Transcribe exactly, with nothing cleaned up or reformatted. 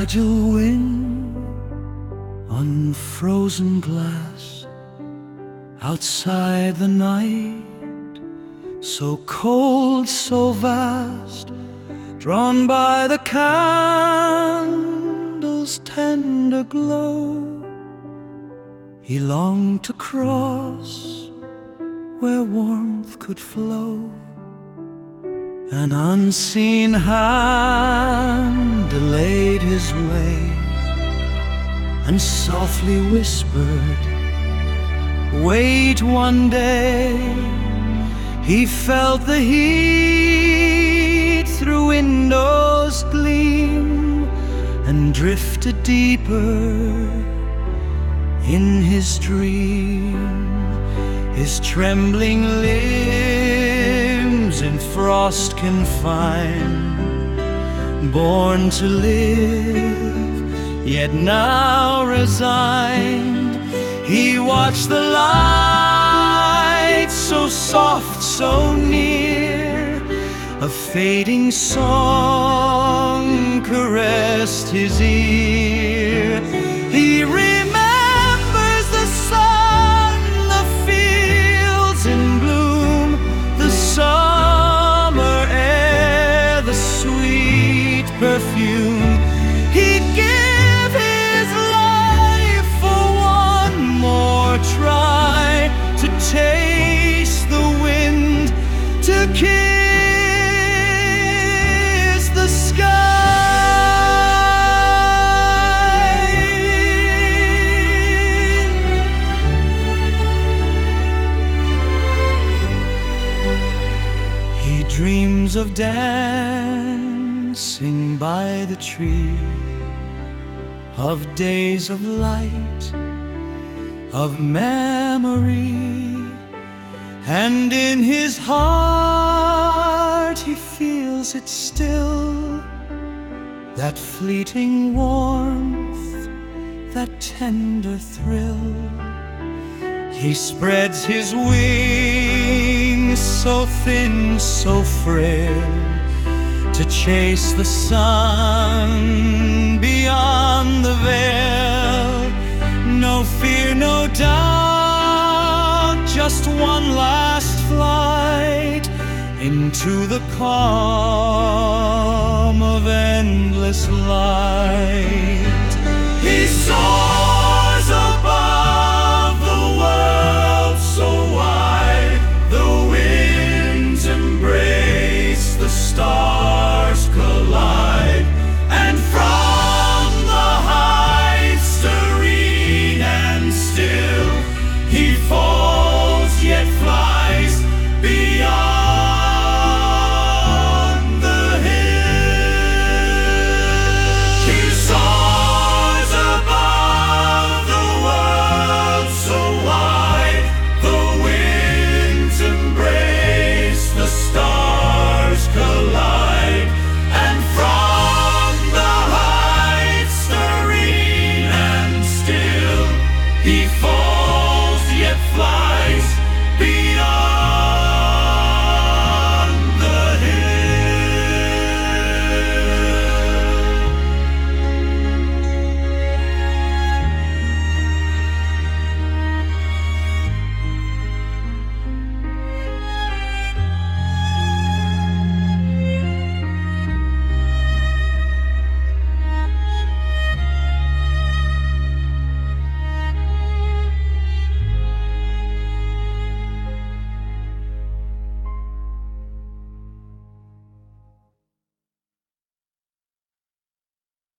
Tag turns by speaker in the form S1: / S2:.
S1: fragile wind on frozen glass, outside the night, so cold, so vast, drawn by the candle's tender glow. He longed to cross where warmth could flow. An unseen hand delayed his way and softly whispered, "Wait one day." He felt the heat through windows gleam and drifted deeper in his dream. His trembling limbs in frost confined, born to live, yet now resigned. He watched the light, so soft, so near. A fading song caressed his ear. He remembers the sun, the fields in bloom, the summer air, the sweet perfume. He'd give his life for one more try, to taste the wind, to kiss the sky. He dreams of dancing by the tree, of days of light, of memory. And in his heart he feels it still, that fleeting warmth, that tender thrill. He spreads his wings, so thin, so frail, to chase the sun beyond the veil. No fear, no doubt, just one last flight into the calm of endless light. He soars above the world so wide, the winds embrace, the stars collide, and from the heights serene and still, he falls yet flies beyond the hill. He soars above the world so wide, the winds embrace, the stars collide, and from the heights serene and still, he falls